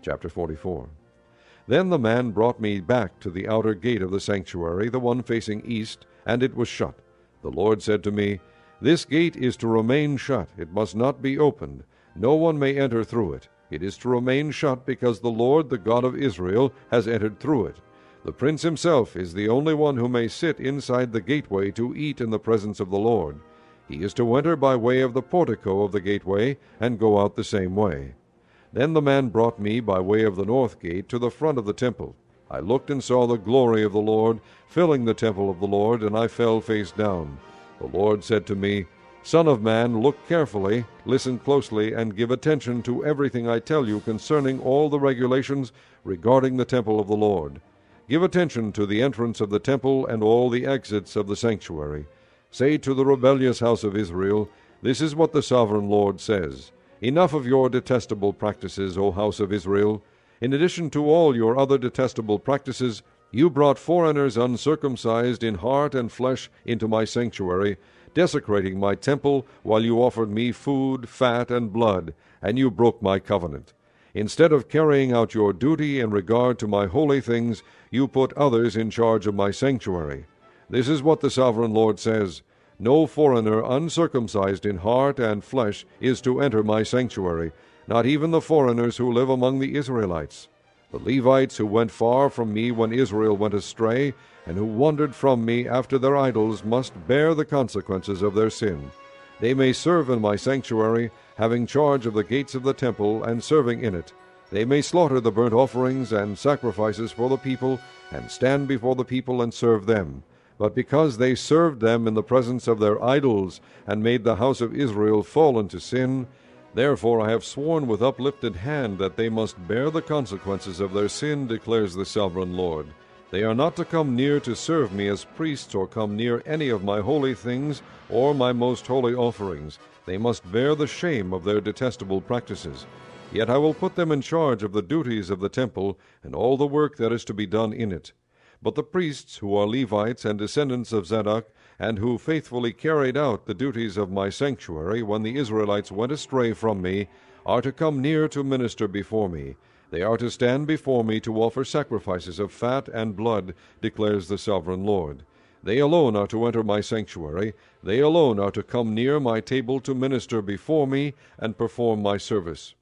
Chapter 44. Then the man brought me back to the outer gate of the sanctuary, the one facing east, and it was shut. The Lord said to me, This gate is to remain shut, it must not be opened. No one may enter through it. It is to remain shut because the Lord, the God of Israel, has entered through it. The prince himself is the only one who may sit inside the gateway to eat in the presence of the Lord. He is to enter by way of the portico of the gateway and go out the same way. Then the man brought me by way of the north gate to the front of the temple. I looked and saw the glory of the Lord filling the temple of the Lord, and I fell face down. The Lord said to me, Son of man, look carefully, listen closely, and give attention to everything I tell you concerning all the regulations regarding the temple of the Lord. Give attention to the entrance of the temple and all the exits of the sanctuary. Say to the rebellious house of Israel, This is what the sovereign Lord says. Enough of your detestable practices, O house of Israel. In addition to all your other detestable practices, you brought foreigners uncircumcised in heart and flesh into my sanctuary, desecrating my temple while you offered me food, fat, and blood, and you broke my covenant. Instead of carrying out your duty in regard to my holy things, you put others in charge of my sanctuary. This is what the sovereign Lord says. No foreigner uncircumcised in heart and flesh is to enter my sanctuary, not even the foreigners who live among the Israelites. The Levites who went far from me when Israel went astray, and who wandered from me after their idols, must bear the consequences of their sin. They may serve in my sanctuary, having charge of the gates of the temple, and serving in it. They may slaughter the burnt offerings and sacrifices for the people, and stand before the people and serve them. But because they served them in the presence of their idols, and made the house of Israel fall into sin, therefore I have sworn with uplifted hand that they must bear the consequences of their sin, declares the sovereign Lord. They are not to come near to serve me as priests, or come near any of my holy things, or my most holy offerings. They must bear the shame of their detestable practices. Yet I will put them in charge of the duties of the temple, and all the work that is to be done in it. But the priests, who are Levites and descendants of Zadok, and who faithfully carried out the duties of my sanctuary when the Israelites went astray from me, are to come near to minister before me. They are to stand before me to offer sacrifices of fat and blood, declares the sovereign Lord. They alone are to enter my sanctuary. They alone are to come near my table to minister before me and perform my service.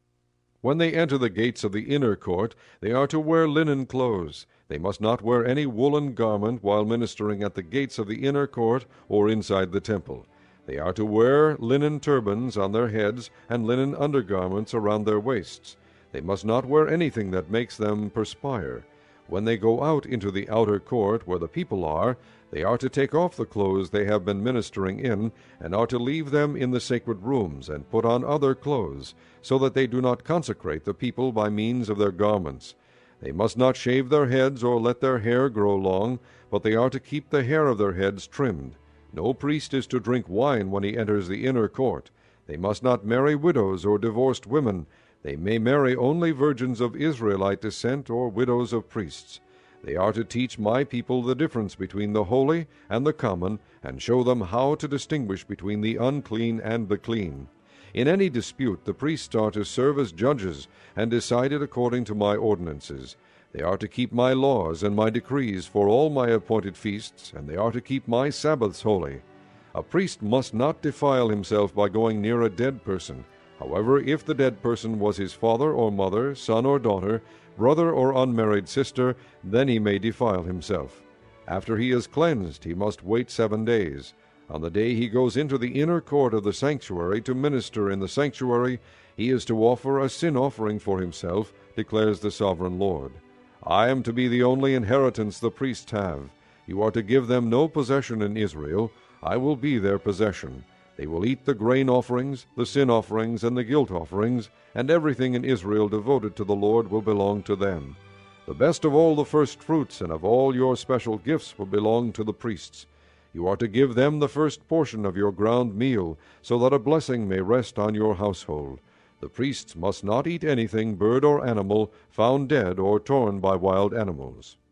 When they enter the gates of the inner court, they are to wear linen clothes. They must not wear any woolen garment while ministering at the gates of the inner court or inside the temple. They are to wear linen turbans on their heads and linen undergarments around their waists. They must not wear anything that makes them perspire. When they go out into the outer court where the people are, they are to take off the clothes they have been ministering in, and are to leave them in the sacred rooms, and put on other clothes, so that they do not consecrate the people by means of their garments. They must not shave their heads or let their hair grow long, but they are to keep the hair of their heads trimmed. No priest is to drink wine when he enters the inner court. They must not marry widows or divorced women. They may marry only virgins of Israelite descent or widows of priests. They are to teach my people the difference between the holy and the common, and show them how to distinguish between the unclean and the clean. In any dispute the priests are to serve as judges, and decide it according to my ordinances. They are to keep my laws and my decrees for all my appointed feasts, and they are to keep my Sabbaths holy. A priest must not defile himself by going near a dead person. However, if the dead person was his father or mother, son or daughter, brother or unmarried sister, then he may defile himself. After he is cleansed, he must wait 7 days. On the day he goes into the inner court of the sanctuary to minister in the sanctuary, he is to offer a sin offering for himself, declares the sovereign Lord. I am to be the only inheritance the priests have. You are to give them no possession in Israel. I will be their possession. They will eat the grain offerings, the sin offerings, and the guilt offerings, and everything in Israel devoted to the Lord will belong to them. The best of all the first fruits and of all your special gifts will belong to the priests. You are to give them the first portion of your ground meal, so that a blessing may rest on your household. The priests must not eat anything, bird or animal, found dead or torn by wild animals.